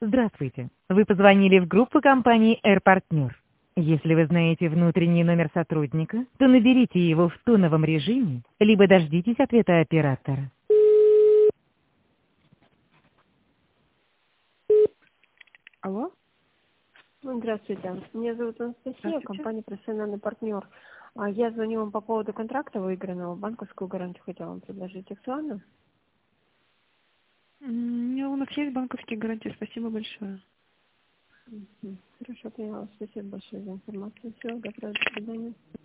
Здравствуйте. Вы позвонили в группу компании AirPartner. Если вы знаете внутренний номер сотрудника, то наберите его в тоновом режиме, либо дождитесь ответа оператора. Алло? Здравствуйте. Меня зовут Анастасия, Здравствуйте. компания «Профессиональный партнер». Я звоню вам по поводу контракта выигранного. Банковскую гарантию хотела вам предложить. Актуально? У нас есть банковские гарантии, спасибо большое. Хорошо, поняла. Спасибо большое за информацию. Всего доброго. До свидания.